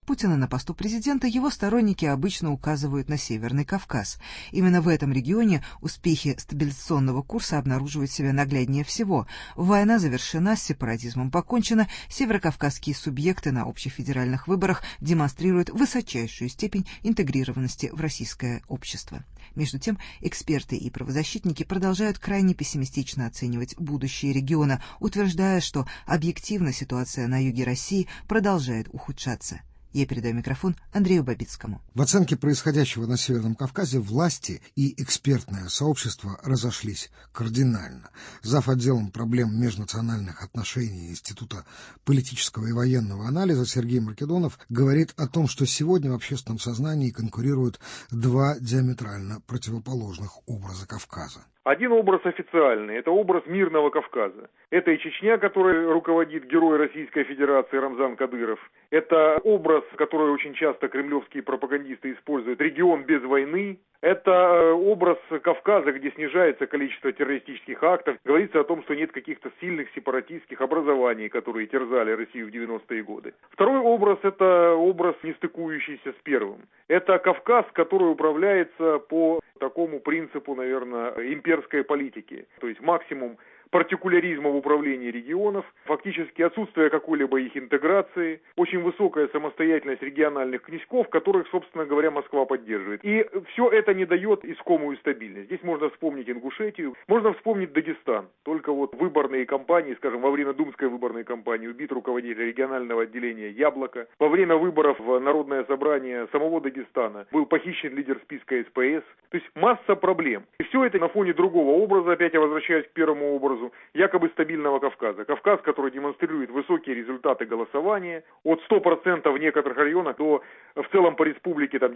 Путина на посту президента, его сторонники обычно указывают на Северный Кавказ. Именно в этом регионе успехи стабилизационного курса обнаруживают себя нагляднее всего. Война завершена, с сепаратизмом покончено, северокавказские субъекты на общефедеральных выборах демонстрируют высочайшую степень интегрированности в российское общество. Между тем, эксперты и правозащитники продолжают крайне пессимистично оценивать будущее региона, утверждая, что объективно ситуация на юге России продолжает ухудшаться. Я передаю микрофон Андрею Бабицкому. В оценке происходящего на Северном Кавказе власти и экспертное сообщество разошлись кардинально. Зав. Отделом проблем межнациональных отношений Института политического и военного анализа Сергей Маркедонов говорит о том, что сегодня в общественном сознании конкурируют два диаметрально противоположных образа Кавказа. Один образ официальный, это образ мирного Кавказа. Это и Чечня, которой руководит герой Российской Федерации Рамзан Кадыров. Это образ, который очень часто кремлевские пропагандисты используют, регион без войны. Это образ Кавказа, где снижается количество террористических актов. Говорится о том, что нет каких-то сильных сепаратистских образований, которые терзали Россию в 90-е годы. Второй образ – это образ, не стыкующийся с первым. Это Кавказ, который управляется по такому принципу, наверное, имперской политики. То есть максимум партикуляризма в управлении регионов, фактически отсутствие какой-либо их интеграции, очень высокая самостоятельность региональных князьков, которых, собственно говоря, Москва поддерживает. И все это не дает искомую стабильность. Здесь можно вспомнить Ингушетию, можно вспомнить Дагестан. Только вот выборные кампании, скажем, во время Думской выборной кампании убит руководитель регионального отделения Яблоко. Во время выборов в Народное собрание самого Дагестана был похищен лидер списка СПС. То есть масса проблем. И все это на фоне другого образа, опять я возвращаюсь к первому образу, якобы стабильного Кавказа. Кавказ, который демонстрирует высокие результаты голосования, от 100% в некоторых районах до в целом по республике там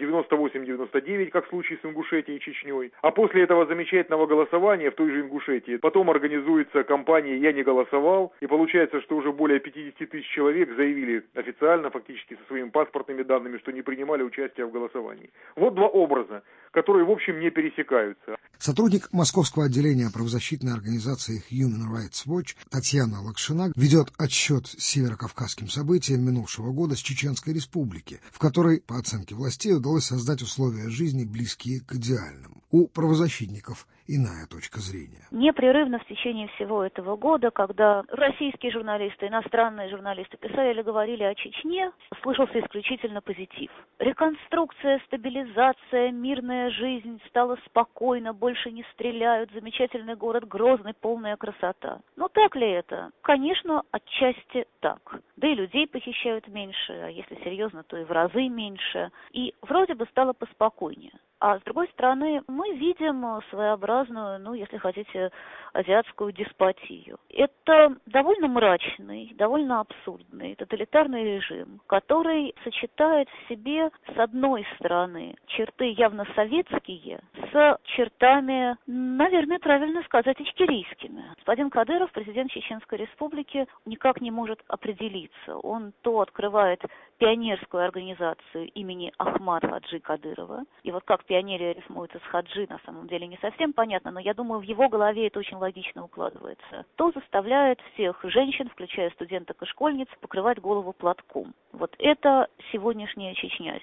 98-99, как в случае с Ингушетией и Чечней. А после этого замечательного голосования в той же Ингушетии потом организуется кампания «Я не голосовал», и получается, что уже более 50 тысяч человек заявили официально, фактически со своими паспортными данными, что не принимали участие в голосовании. Вот два образа, которые, в общем, не пересекаются. Сотрудник Московского отделения правозащитной организации Human Rights Watch Татьяна Лакшина ведет отсчет северокавказским событиям минувшего года с Чеченской Республики, в которой, по оценке властей, удалось создать условия жизни, близкие к идеальным. У правозащитников иная точка зрения. Непрерывно в течение всего этого года, когда российские журналисты, иностранные журналисты писали или говорили о Чечне, слышался исключительно позитив. Реконструкция, стабилизация, мирная жизнь, стало спокойно, больше не стреляют, замечательный город Грозный, полная красота. Но так ли это? Конечно, отчасти так. Да и людей похищают меньше, а если серьезно, то и в разы меньше. И вроде бы стало поспокойнее. А с другой стороны, мы видим своеобразную, если хотите, азиатскую деспотию. Это довольно мрачный, довольно абсурдный тоталитарный режим, который сочетает в себе, с одной стороны, черты явно советские, с чертами, наверное, правильно сказать, ичкерийскими. Господин Кадыров, президент Чеченской Республики, никак не может определиться. Он то открывает пионерскую организацию имени Ахмад Хаджи Кадырова, и вот как пионерия рифмуется с хаджи, на самом деле не совсем понятно, но я думаю, в его голове это очень логично укладывается, то заставляет всех женщин, включая студенток и школьниц, покрывать голову платком. Вот это сегодняшняя Чечня,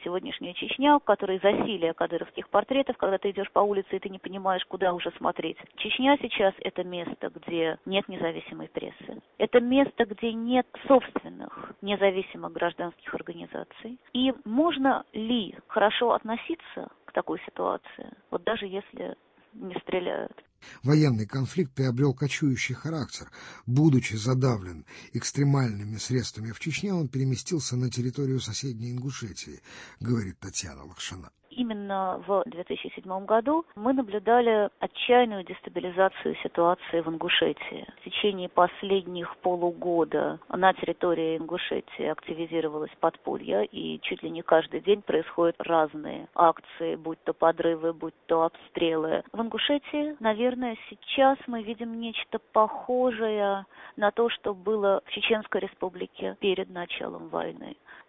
в которой засилие кадыровских портретов, когда ты идешь по улице и ты не понимаешь, куда уже смотреть. Чечня сейчас это место, где нет независимой прессы. Это место, где нет собственных независимых гражданских организаций. И можно ли хорошо относиться к такой ситуации, вот даже если не стреляют? Военный конфликт приобрел кочующий характер. Будучи задавлен экстремальными средствами в Чечне, он переместился на территорию соседней Ингушетии, говорит Татьяна Лакшина. Именно в 2007 году мы наблюдали отчаянную дестабилизацию ситуации в Ингушетии. В течение последних полугода на территории Ингушетии активизировалось подполье, и чуть ли не каждый день происходят разные акции, будь то подрывы, будь то обстрелы. В Ингушетии, наверное, сейчас мы видим нечто похожее на то, что было в Чеченской Республике перед началом войны.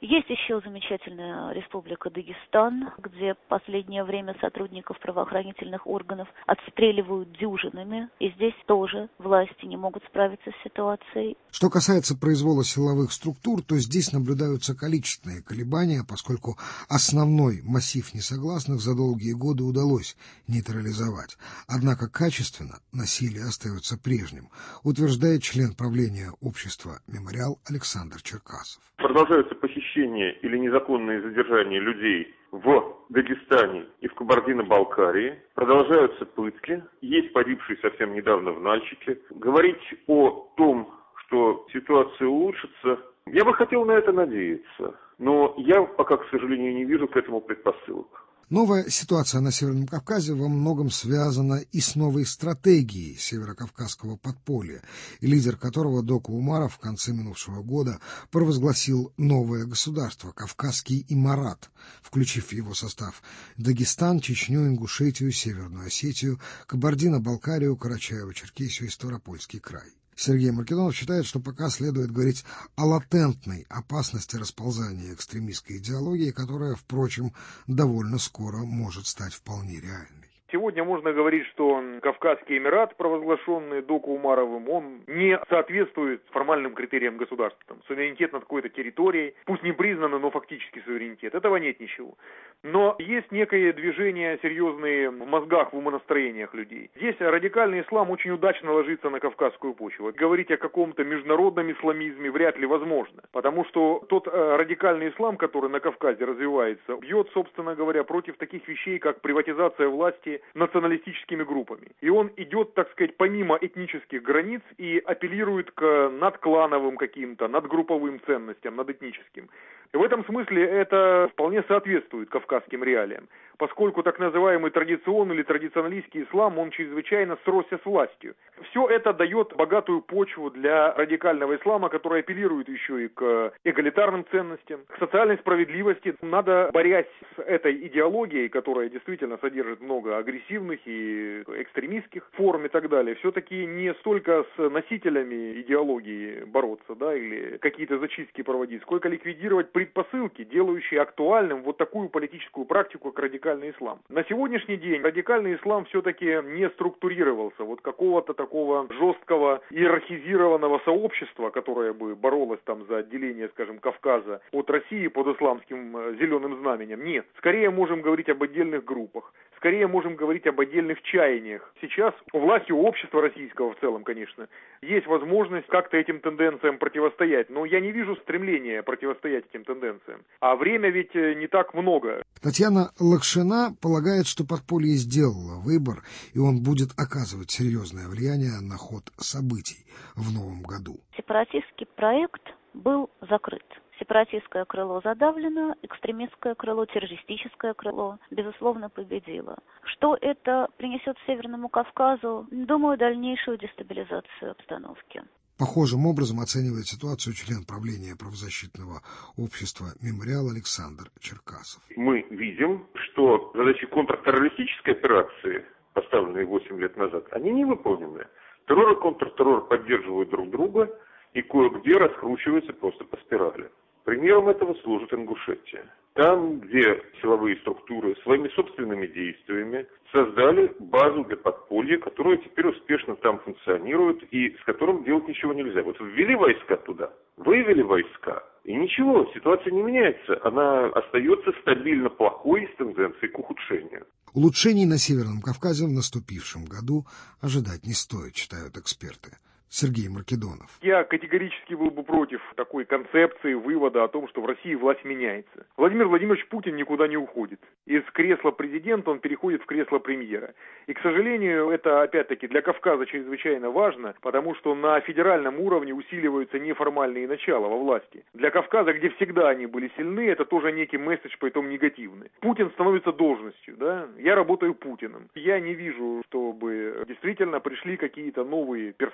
Есть еще замечательная республика Дагестан, где в последнее время сотрудников правоохранительных органов отстреливают дюжинами. И здесь тоже власти не могут справиться с ситуацией. Что касается произвола силовых структур, то здесь наблюдаются количественные колебания, поскольку основной массив несогласных за долгие годы удалось нейтрализовать. Однако качественно насилие остается прежним, утверждает член правления общества «Мемориал» Александр Черкасов. Продолжаются похищения или незаконные задержания людей в Дагестане и в Кабардино-Балкарии. Продолжаются пытки. Есть погибшие совсем недавно в Нальчике. Говорить о том, что ситуация улучшится, я бы хотел на это надеяться. Но я пока, к сожалению, не вижу к этому предпосылок. Новая ситуация на Северном Кавказе во многом связана и с новой стратегией северокавказского подполья, лидер которого Доку Умаров в конце минувшего года провозгласил новое государство — Кавказский Имарат, включив в его состав Дагестан, Чечню, Ингушетию, Северную Осетию, Кабардино-Балкарию, Карачаево-Черкесию и Ставропольский край. Сергей Маркедонов считает, что пока следует говорить о латентной опасности расползания экстремистской идеологии, которая, впрочем, довольно скоро может стать вполне реальной. Сегодня можно говорить, что Кавказский Эмират, провозглашенный Доку Умаровым, он не соответствует формальным критериям государства. Там, суверенитет над какой-то территорией, пусть не признанный, но фактически суверенитет. Этого нет ничего. Но есть некое движение серьезные в мозгах, в умонастроениях людей. Здесь радикальный ислам очень удачно ложится на кавказскую почву. Говорить о каком-то международном исламизме вряд ли возможно. Потому что тот радикальный ислам, который на Кавказе развивается, бьет, собственно говоря, против таких вещей, как приватизация власти националистическими группами. И он идет, так сказать, помимо этнических границ и апеллирует к надклановым каким-то, надгрупповым ценностям, надэтническим. И в этом смысле это вполне соответствует кавказским реалиям, поскольку так называемый традиционный или традиционалистский ислам, он чрезвычайно сросся с властью. Все это дает богатую почву для радикального ислама, который апеллирует еще и к эгалитарным ценностям, к социальной справедливости. Надо, борясь с этой идеологией, которая действительно содержит много агрессивных и экстремистских форм и так далее, все-таки не столько с носителями идеологии бороться, да, или какие-то зачистки проводить, сколько ликвидировать предпосылки, делающие актуальным вот такую политическую практику, как радикальный ислам. На сегодняшний день радикальный ислам все-таки не структурировался. Вот какого-то такого жесткого иерархизированного сообщества, которое бы боролось там за отделение, скажем, Кавказа от России под исламским зеленым знаменем, нет. Скорее можем говорить об отдельных группах. Скорее можем говорить об отдельных чаяниях. Сейчас у власти, у общества российского в целом, конечно, есть возможность как-то этим тенденциям противостоять. Но я не вижу стремления противостоять этим тенденциям. А время ведь не так много. Татьяна Лакшина полагает, что подполье сделало выбор, и он будет оказывать серьезное влияние на ход событий в новом году. Сепаратистский проект был закрыт. Сепаратистское крыло задавлено, экстремистское крыло, террористическое крыло, безусловно, победило. Что это принесет Северному Кавказу? Думаю, дальнейшую дестабилизацию обстановки. Похожим образом оценивает ситуацию член правления правозащитного общества «Мемориал» Александр Черкасов. Мы видим, что задачи контртеррористической операции, поставленные 8 лет назад, они не выполнены. Террор и контртеррор поддерживают друг друга и кое-где раскручиваются просто по спирали. Примером этого служит Ингушетия. Там, где силовые структуры своими собственными действиями создали базу для подполья, которая теперь успешно там функционирует и с которым делать ничего нельзя. Вот ввели войска туда, вывели войска, и ничего, ситуация не меняется. Она остается стабильно плохой с тенденцией к ухудшению. Улучшений на Северном Кавказе в наступившем году ожидать не стоит, считают эксперты. Сергей Маркедонов. Я категорически был бы против такой концепции вывода о том, что в России власть меняется. Владимир Владимирович Путин никуда не уходит. Из кресла президента он переходит в кресло премьера. И, к сожалению, это, опять-таки, для Кавказа чрезвычайно важно, потому что на федеральном уровне усиливаются неформальные начала во власти. Для Кавказа, где всегда они были сильны, это тоже некий месседж, поэтому негативный. Путин становится должностью, да? Я работаю Путиным. Я не вижу, чтобы действительно пришли какие-то новые персонажи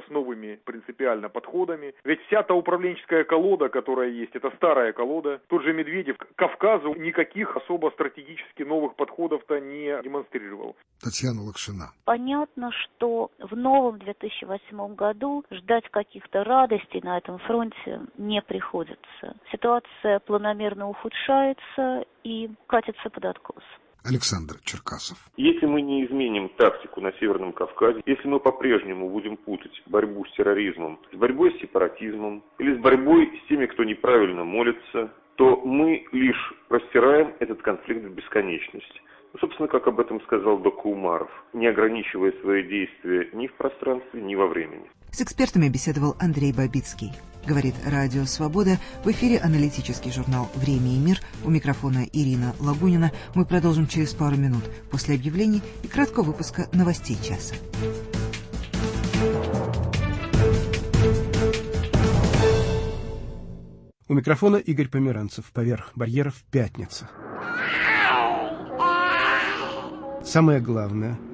с новыми принципиально подходами. Ведь вся та управленческая колода, которая есть, это старая колода. Тот же Медведев к Кавказу никаких особо стратегически новых подходов-то не демонстрировал. Татьяна Лакшина. Понятно, что в новом 2008 году ждать каких-то радостей на этом фронте не приходится. Ситуация планомерно ухудшается и катится под откос. Александр Черкасов. Если мы не изменим тактику на Северном Кавказе, если мы по-прежнему будем путать борьбу с терроризмом с борьбой с сепаратизмом или с борьбой с теми, кто неправильно молится, то мы лишь простираем этот конфликт в бесконечность. Собственно, как об этом сказал Дока Умаров, не ограничивая свои действия ни в пространстве, ни во времени. С экспертами беседовал Андрей Бабицкий. Говорит Радио Свобода. В эфире аналитический журнал «Время и мир». У микрофона Ирина Лагунина. Мы продолжим через пару минут после объявлений и краткого выпуска новостей часа. У микрофона Игорь Померанцев. Поверх барьеров пятница. Самое главное.